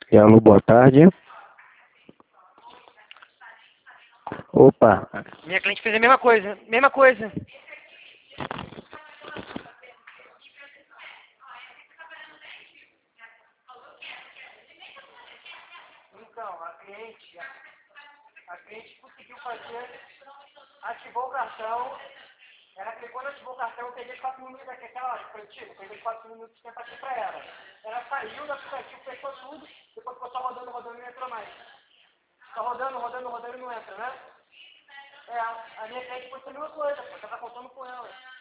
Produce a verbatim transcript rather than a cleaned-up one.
E alô, boa tarde. Opa, Minha cliente fez a mesma coisa, mesma coisa. Então, a cliente, a cliente conseguiu fazer, ativou o cartão, ela clicou, ativou o cartão, eu peguei quatro minutos daquela hora, foi tipo, peguei quatro minutos de tempo aqui pra ela. Ela saiu do aplicativo, fechou tudo, depois ficou só rodando, rodando e não entrou mais. Tá rodando, rodando, rodando e não entra, né? É, a minha cliente foi a mesma coisa, pô, tava contando com ela.